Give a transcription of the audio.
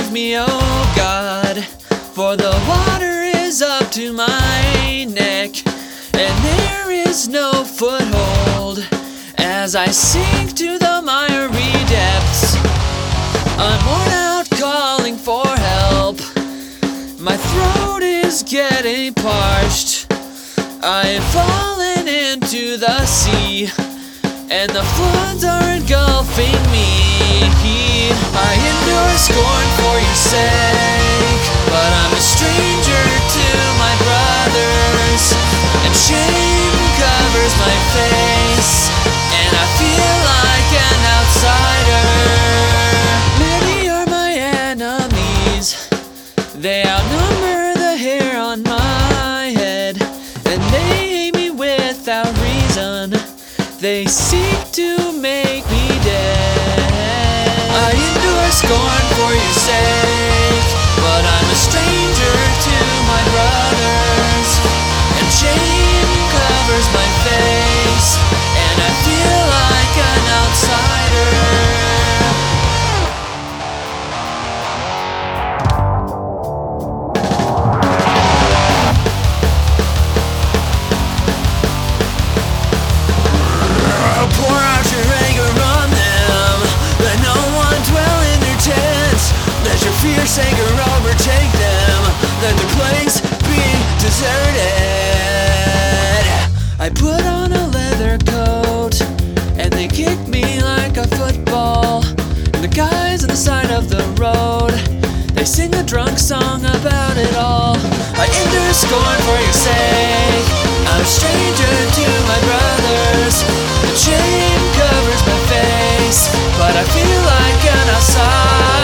save me, oh God, for the water is up to my neck, and there is no foothold as I sink to the miry depths. I'm worn out calling for help. My throat is getting parched. I have fallen into the sea, and the floods are engulfing me. I endure scorn for your sake, but I'm a stranger to my brothers, and shame covers my face, and I feel like an outsider. Many are my enemies, they outnumber the hair on my head, and they hate me without reason. They seek to make me dead. I endure scorn for your sake, but I'm a stranger to my brothers, and shame covers my face, and I feel like an outsider. Pour out your anger on them, let no one dwell in their tents. Let your fierce anger overtake them, let their place be deserted. I put on a leather coat, and they kick me like a football. And the guys on the side of the road, they sing a drunk song about it all. I endure scorn for your sake, I'm a stranger to my brothers, and shame covers my face, but I feel like an outsider.